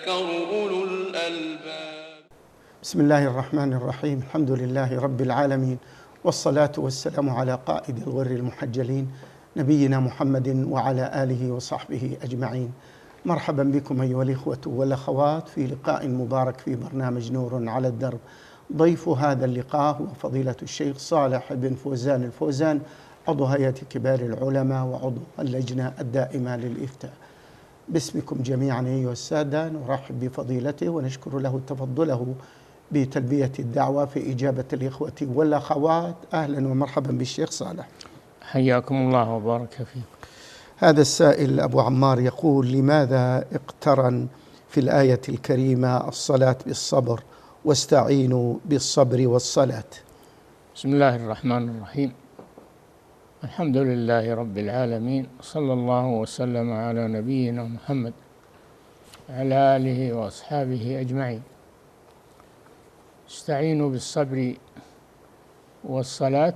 أولو الألباب. بسم الله الرحمن الرحيم. الحمد لله رب العالمين، والصلاة والسلام على قائد الغر المحجلين نبينا محمد وعلى آله وصحبه أجمعين. مرحبا بكم أيها الإخوة والأخوات في لقاء مبارك في برنامج نور على الدرب. ضيف هذا اللقاء هو فضيلة الشيخ صالح بن فوزان الفوزان، عضو هيئة كبار العلماء وعضو اللجنة الدائمة للإفتاء. باسمكم جميعا أيها السادة نرحب بفضيلته ونشكر له تفضله بتلبية الدعوة في إجابة الإخوة والأخوات. أهلا ومرحبا بالشيخ صالح. حياكم الله وبارك فيكم. هذا السائل أبو عمار يقول: لماذا اقترن في الآية الكريمة الصلاة بالصبر واستعينوا بالصبر والصلاة؟ بسم الله الرحمن الرحيم. الحمد لله رب العالمين، صلى الله وسلم على نبينا محمد وعلى آله وأصحابه أجمعين. استعينوا بالصبر والصلاة.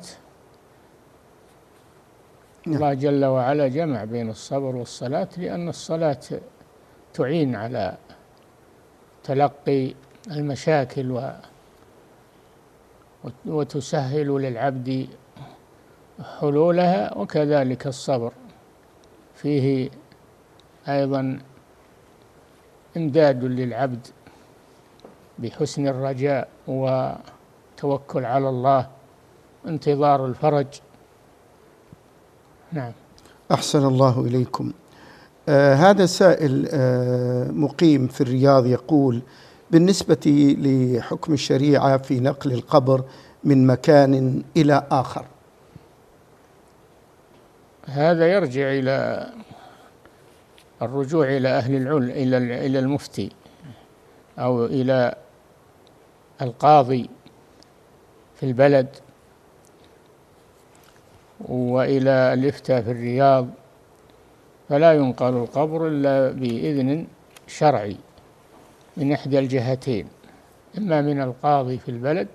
الله جل وعلا جمع بين الصبر والصلاة، لأن الصلاة تعين على تلقي المشاكل وتسهل للعبد حلولها، وكذلك الصبر فيه أيضا إمداد للعبد بحسن الرجاء وتوكل على الله، انتظار الفرج. نعم. أحسن الله إليكم. هذا سائل مقيم في الرياض يقول: بالنسبة لحكم الشريعة في نقل القبر من مكان إلى آخر. هذا يرجع إلى الرجوع إلى أهل العلم، إلى المفتي أو إلى القاضي في البلد، وإلى الإفتاء في الرياض. فلا ينقل القبر إلا بإذن شرعي من إحدى الجهتين، إما من القاضي في البلد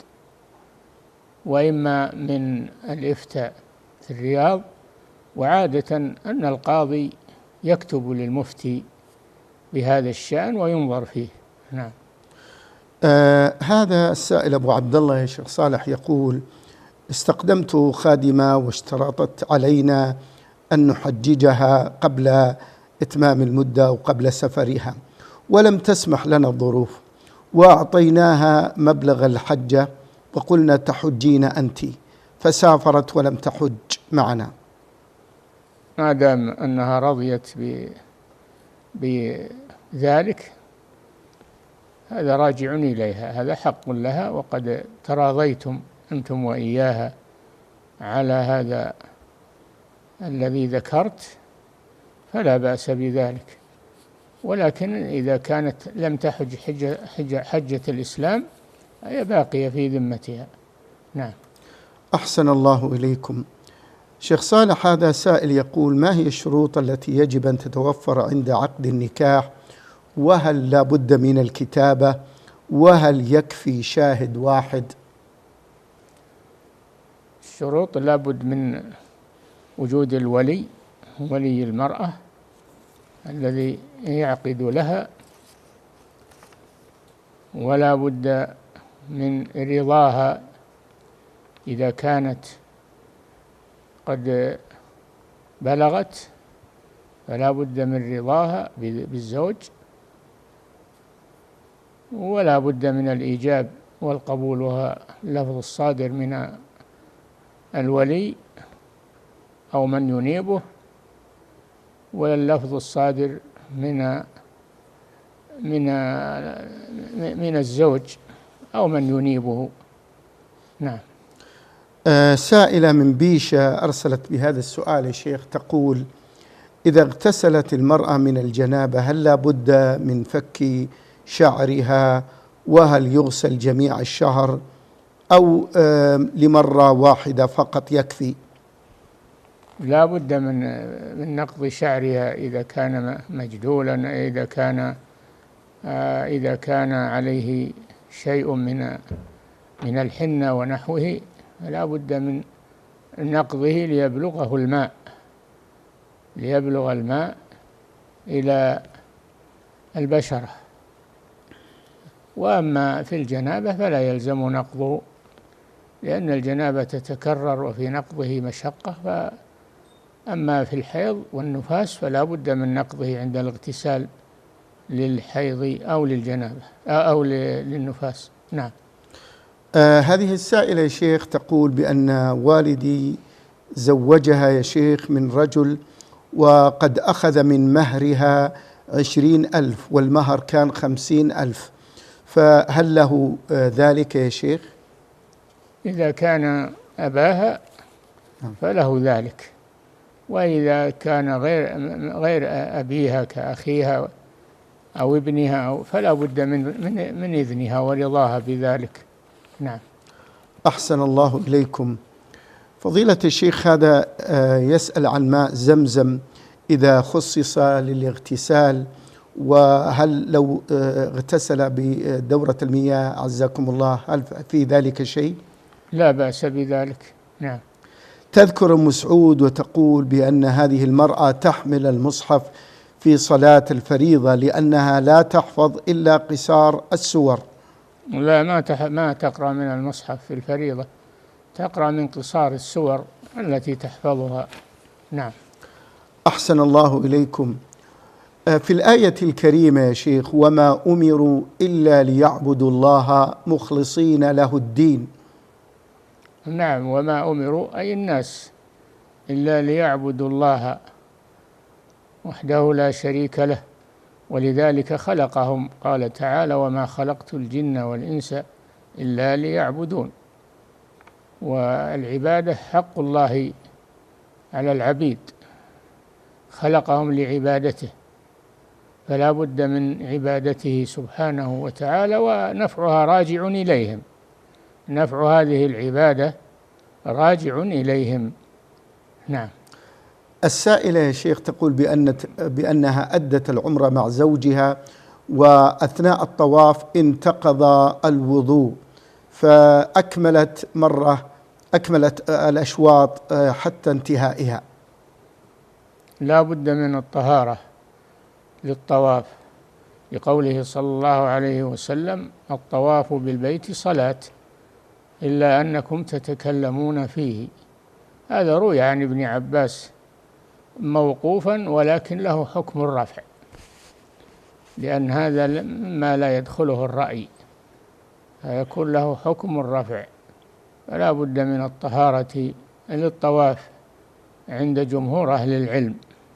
وإما من الإفتاء في الرياض. وعادة أن القاضي يكتب للمفتي بهذا الشأن وينظر فيه. نعم. هذا السائل أبو عبد الله يا شيخ صالح يقول: استقدمت خادمة واشترطت علينا أن نحججها قبل إتمام المدة وقبل سفرها، ولم تسمح لنا الظروف، وأعطيناها مبلغ الحجة وقلنا تحجين أنت، فسافرت ولم تحج معنا. ما دام أنها رضيت بذلك هذا راجع إليها، هذا حق لها، وقد تراضيتم أنتم وإياها على هذا الذي ذكرت، فلا بأس بذلك. ولكن إذا كانت لم تحج حجة الإسلام هي باقية في ذمتها. نعم. أحسن الله إليكم. شيخ صالح، هذا سائل يقول: ما هي الشروط التي يجب أن تتوفر عند عقد النكاح؟ وهل لا بد من الكتابة؟ وهل يكفي شاهد واحد؟ الشروط: لا بد من وجود الولي، ولي المرأة الذي يعقد لها، ولا بد من رضاها إذا كانت قد بلغت، فلا بد من رضاها بالزوج، ولا بد من الإيجاب والقبول، وهو اللفظ الصادر من الولي أو من ينيبه، واللفظ الصادر من الزوج أو من ينيبه. نعم. سائلة من بيشة أرسلت بهذا السؤال يا شيخ، تقول: إذا اغتسلت المرأة من الجنابة هل لا بد من فك شعرها؟ وهل يغسل جميع الشهر أو لمرة واحدة فقط يكفي؟ لا بد من نقض شعرها إذا كان مجدولا، إذا كان عليه شيء من الحنة ونحوه، لا بد من نقضه ليبلغ الماء إلى البشرة. وأما في الجنابة فلا يلزم نقضه، لأن الجنابة تتكرر وفي نقضه مشقة. أما في الحيض والنفاس فلا بد من نقضه عند الاغتسال للحيض أو للجنابة أو للنفاس. نعم. هذه السائلة يا شيخ تقول بأن والدي زوجها يا شيخ من رجل، وقد أخذ من مهرها 20,000 والمهر كان 50,000، فهل له ذلك يا شيخ؟ إذا كان أباها فله ذلك، وإذا كان غير أبيها كأخيها أو ابنها فلا بد من إذنها ورضاها بذلك. نعم. أحسن الله إليكم. فضيلة الشيخ هذا يسأل عن ماء زمزم إذا خصص للاغتسال، وهل لو اغتسل بدورة المياه عزكم الله هل في ذلك شيء؟ لا بأس بذلك. نعم. تذكر أم سعود وتقول بأن هذه المرأة تحمل المصحف في صلاة الفريضة لأنها لا تحفظ إلا قصار السور. لا، ما تقرأ من المصحف في الفريضة، تقرأ من قصار السور التي تحفظها. نعم. أحسن الله إليكم. في الآية الكريمة يا شيخ وما أمروا إلا ليعبدوا الله مخلصين له الدين. نعم، وما أمروا أي الناس إلا ليعبدوا الله وحده لا شريك له، ولذلك خلقهم. قال تعالى وما خلقت الجن والإنس إلا ليعبدون. والعبادة حق الله على العبيد، خلقهم لعبادته، فلا بد من عبادته سبحانه وتعالى، ونفعها راجع إليهم. نفع هذه العبادة راجع إليهم. نعم. السائلة يا شيخ تقول بأنها أدت العمرة مع زوجها، وأثناء الطواف انتقض الوضوء، فأكملت الأشواط حتى انتهائها. لا بد من الطهارة للطواف، لقوله صلى الله عليه وسلم الطواف بالبيت صلاة إلا أنكم تتكلمون فيه. هذا روي عن ابن عباس موقوفا، ولكن له حكم الرفع، لأن هذا ما لا يدخله الرأي، فيكون له حكم الرفع. فلا بد من الطهارة للطواف عند جمهور أهل العلم،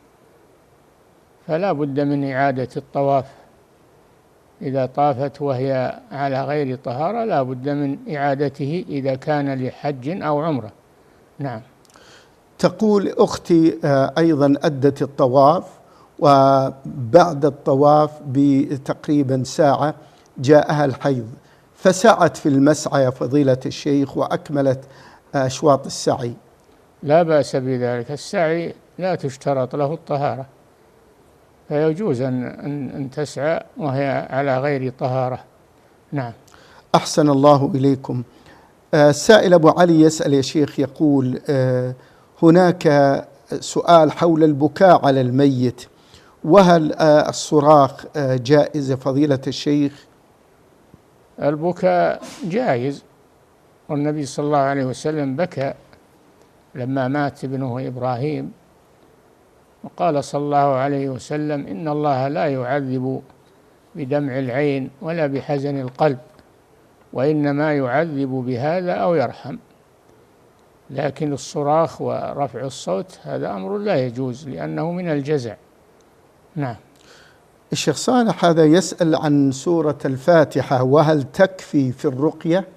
فلا بد من إعادة الطواف. إذا طافت وهي على غير طهارة لا بد من إعادته إذا كان لحج أو عمرة. نعم. تقول أختي أيضا أدت الطواف، وبعد الطواف بتقريبا ساعة جاءها الحيض، فسعت في المسعى يا فضيلة الشيخ وأكملت أشواط السعي. لا بأس بذلك، السعي لا تشترط له الطهارة، فيجوز أن تسعى وهي على غير طهارة. نعم. أحسن الله إليكم. السائل أبو علي يسأل يا شيخ يقول هناك سؤال حول البكاء على الميت، وهل الصراخ جائز فضيلة الشيخ؟ البكاء جائز، والنبي صلى الله عليه وسلم بكى لما مات ابنه إبراهيم، وقال صلى الله عليه وسلم إن الله لا يعذب بدمع العين ولا بحزن القلب، وإنما يعذب بهذا أو يرحم. لكن الصراخ ورفع الصوت هذا أمر لا يجوز لأنه من الجزع. نعم. الشيخ صالح هذا يسأل عن سورة الفاتحة، وهل تكفي في الرقية؟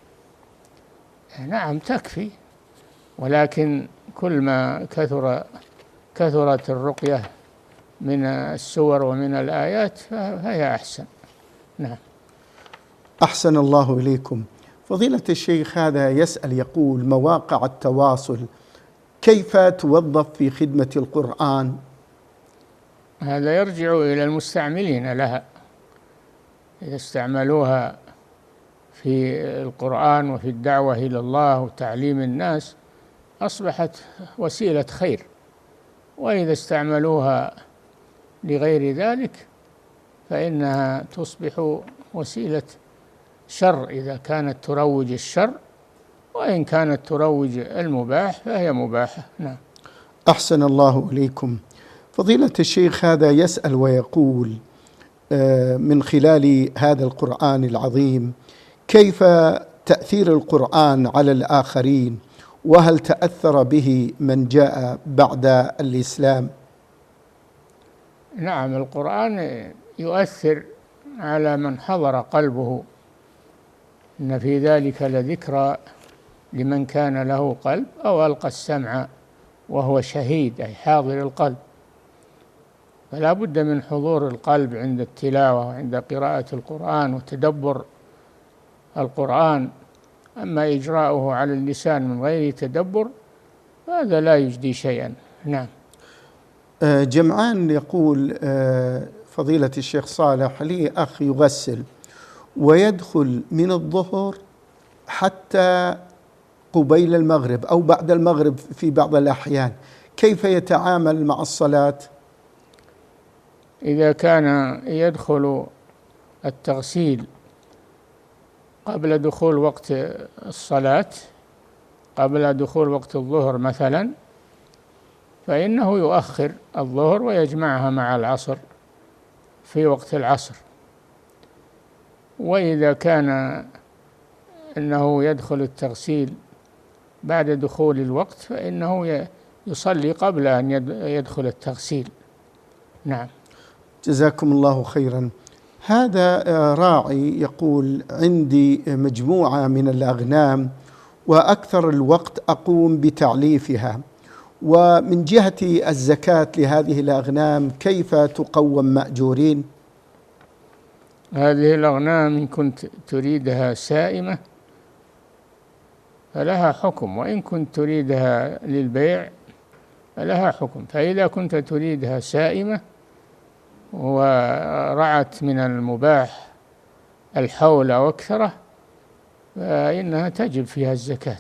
نعم تكفي، ولكن كل ما كثرت الرقية من السور ومن الآيات فهي أحسن. نعم. أحسن الله إليكم. فضيلة الشيخ هذا يسأل يقول مواقع التواصل كيف توظف في خدمة القرآن؟ هذا يرجع إلى المستعملين لها، إذا استعملوها في القرآن وفي الدعوة إلى الله وتعليم الناس أصبحت وسيلة خير، وإذا استعملوها لغير ذلك فإنها تصبح وسيلة شر إذا كانت تروج الشر، وإن كانت تروج المباح فهي مباحة. نعم. أحسن الله إليكم. فضيلة الشيخ، هذا يسأل ويقول من خلال هذا القرآن العظيم، كيف تأثير القرآن على الآخرين، وهل تأثر به من جاء بعد الإسلام؟ نعم، القرآن يؤثر على من حضر قلبه، إن في ذلك لذكرى لمن كان له قلب أو ألقى السمع وهو شهيد، أي حاضر القلب. فلا بد من حضور القلب عند التلاوة وعند قراءة القرآن وتدبر القرآن. أما إجراؤه على اللسان من غير تدبر فهذا لا يجدي شيئا. نعم. جمعان يقول فضيلة الشيخ صالح، لي أخ يغسل ويدخل من الظهر حتى قبيل المغرب أو بعد المغرب في بعض الأحيان، كيف يتعامل مع الصلاة؟ إذا كان يدخل التغسيل قبل دخول وقت الصلاة، قبل دخول وقت الظهر مثلا، فإنه يؤخر الظهر ويجمعها مع العصر في وقت العصر. وإذا كان أنه يدخل التغسيل بعد دخول الوقت فإنه يصلي قبل أن يدخل التغسيل. نعم. جزاكم الله خيرا. هذا راعي يقول: عندي مجموعة من الأغنام وأكثر الوقت أقوم بتعليفها، ومن جهة الزكاة لهذه الأغنام كيف تقوم مأجورين؟ هذه الأغنام إن كنت تريدها سائمة فلها حكم، وإن كنت تريدها للبيع فلها حكم. فإذا كنت تريدها سائمة ورعت من المباح الحول أو أكثره فإنها تجب فيها الزكاة.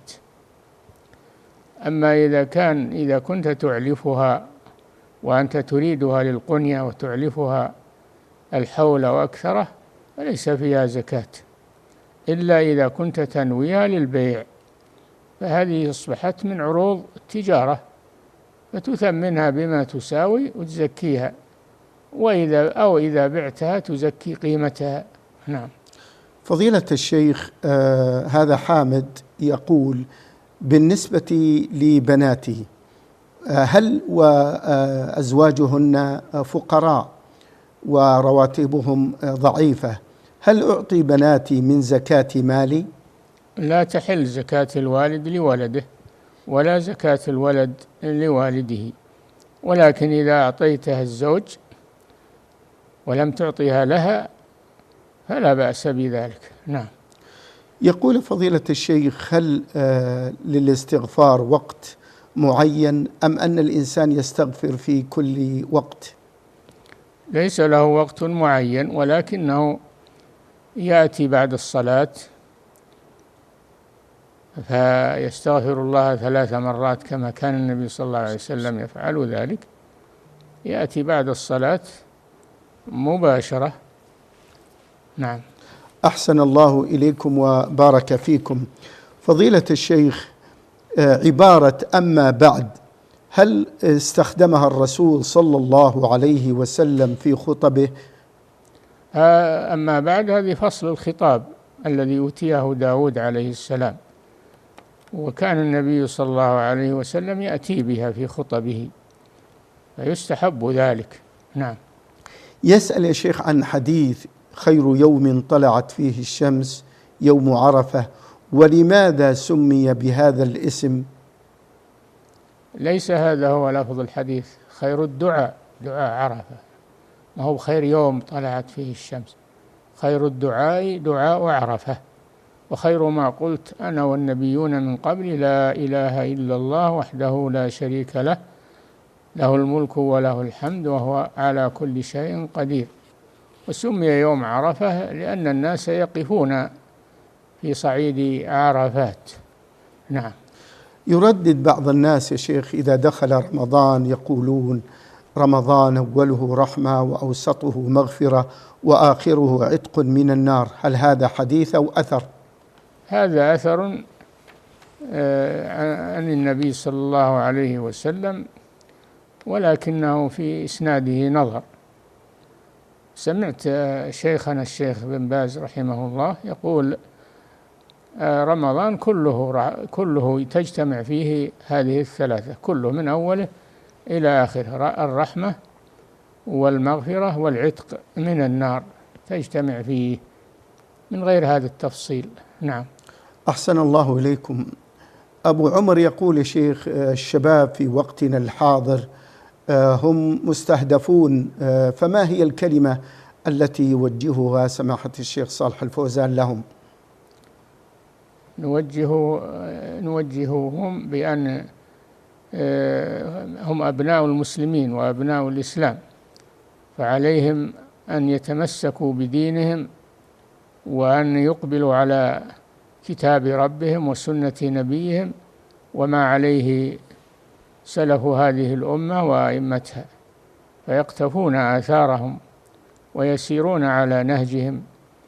أما إذا كنت تعلفها وأنت تريدها للقنية وتعلفها الحول وأكثره فليس فيها زكاة، إلا إذا كنت تنويها للبيع، فهذه أصبحت من عروض التجارة فتثمنها بما تساوي وتزكيها، إذا بعتها تزكي قيمتها. نعم. فضيلة الشيخ، هذا حامد يقول: بالنسبة لبناتي، هل وأزواجهن فقراء ورواتبهم ضعيفة، هل أعطي بناتي من زكاة مالي؟ لا تحل زكاة الوالد لولده ولا زكاة الولد لوالده، ولكن إذا أعطيتها الزوج ولم تعطيها لها فلا بأس بذلك. نعم. يقول فضيلة الشيخ: هل للاستغفار وقت معين أم أن الإنسان يستغفر في كل وقت؟ ليس له وقت معين، ولكنه يأتي بعد الصلاة فيستغفر الله 3 مرات كما كان النبي صلى الله عليه وسلم يفعل ذلك، يأتي بعد الصلاة مباشرة. نعم. أحسن الله إليكم وبارك فيكم. فضيلة الشيخ، عبارة أما بعد هل استخدمها الرسول صلى الله عليه وسلم في خطبه؟ أما بعد هذه فصل الخطاب الذي أوتيه داود عليه السلام، وكان النبي صلى الله عليه وسلم يأتي بها في خطبه فيستحب ذلك. نعم. يسأل يا شيخ عن حديث: خير يوم طلعت فيه الشمس يوم عرفة، ولماذا سمي بهذا الاسم؟ ليس هذا هو لفظ الحديث. خير الدعاء دعاء عرفة، ما هو خير يوم طلعت فيه الشمس. خير الدعاء دعاء عرفة، وخير ما قلت أنا والنبيون من قبل لا إله إلا الله وحده لا شريك له، له الملك وله الحمد وهو على كل شيء قدير. وسمي يوم عرفة لأن الناس يقفون في صعيد عرفات. نعم. يردد بعض الناس يا شيخ إذا دخل رمضان يقولون: رمضان أوله رحمة وأوسطه مغفرة وآخره عتق من النار، هل هذا حديث أو أثر؟ هذا أثر عن النبي صلى الله عليه وسلم، ولكنه في إسناده نظر. سمعت شيخنا الشيخ بن باز رحمه الله يقول رمضان كله تجتمع فيه هذه الثلاثة، كله من أوله إلى آخره، الرحمة والمغفرة والعتق من النار تجتمع فيه من غير هذا التفصيل. نعم. أحسن الله إليكم. أبو عمر يقول يا شيخ الشباب في وقتنا الحاضر هم مستهدفون، فما هي الكلمة التي يوجهها سماحة الشيخ صالح الفوزان لهم؟ نوجههم بأن هم أبناء المسلمين وأبناء الإسلام، فعليهم أن يتمسكوا بدينهم وأن يقبلوا على كتاب ربهم وسنة نبيهم وما عليه سلف هذه الأمة وأئمتها، فيقتفون آثارهم ويسيرون على نهجهم،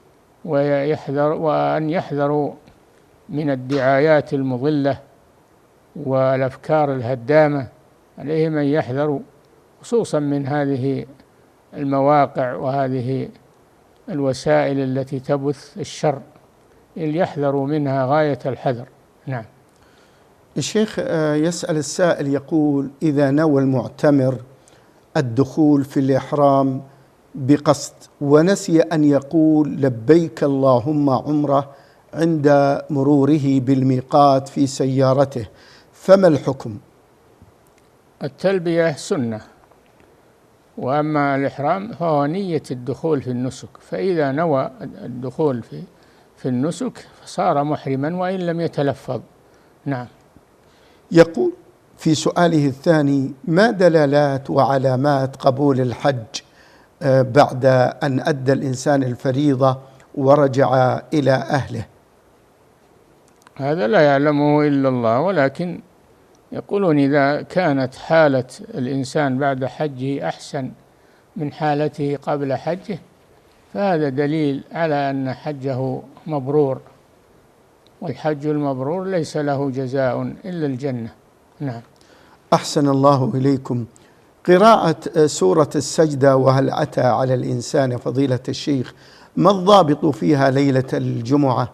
وأن يحذروا من الدعايات المضلة والأفكار الهدامة. عليهم أن يحذروا خصوصا من هذه المواقع وهذه الوسائل التي تبث الشر، يحذروا منها غاية الحذر. نعم. الشيخ يسأل السائل يقول إذا نوى المعتمر الدخول في الإحرام بقصد ونسي أن يقول لبيك اللهم عمرة عند مروره بالميقات في سيارته، فما الحكم؟ التلبية سنة، وأما الإحرام فهو نية الدخول في النسك، فإذا نوى الدخول في النسك فصار محرما وإن لم يتلفظ. نعم. يقول في سؤاله الثاني ما دلالات وعلامات قبول الحج بعد أن أدى الإنسان الفريضة ورجع إلى أهله؟ هذا لا يعلمه إلا الله، ولكن يقولون إذا كانت حالة الإنسان بعد حجه أحسن من حالته قبل حجه فهذا دليل على أن حجه مبرور، والحج المبرور ليس له جزاء إلا الجنة. نعم. أحسن الله إليكم. قراءة سورة السجدة وهل أتى على الإنسان فضيلة الشيخ، ما الضابط فيها ليلة الجمعة؟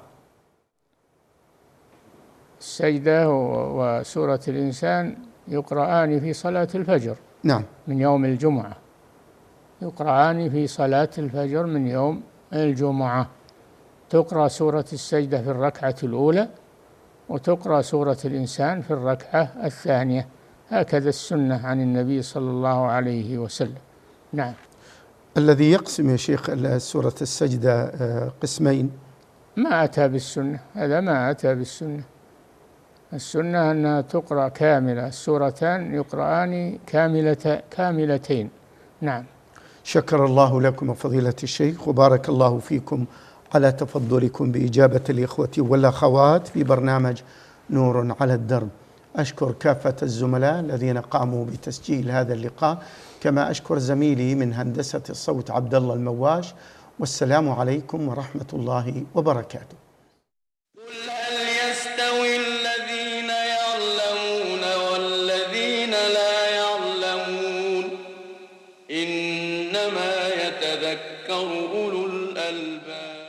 السجدة وسورة الإنسان يقرآن في صلاة الفجر. نعم. من يوم الجمعة، يقرآن في صلاة الفجر من يوم الجمعة. تقرأ سورة السجدة في الركعة الأولى، وتقرأ سورة الإنسان في الركعة الثانية، هكذا السنة عن النبي صلى الله عليه وسلم. نعم. الذي يقسم يا شيخ سورة السجدة قسمين ما أتى بالسنة، هذا ما أتى بالسنة. السنة أنها تقرأ كاملة، السورتان يقرآن كاملتين. نعم. شكر الله لكم فضيلة الشيخ، وبارك الله فيكم على تفضلكم بإجابة الإخوة والأخوات في برنامج نور على الدرب. أشكر كافة الزملاء الذين قاموا بتسجيل هذا اللقاء، كما أشكر زميلي من هندسة الصوت عبد الله المواش، والسلام عليكم ورحمة الله وبركاته. قل هل يستوي الذين يعلمون والذين لا يعلمون إنما يتذكر أولو الألباب.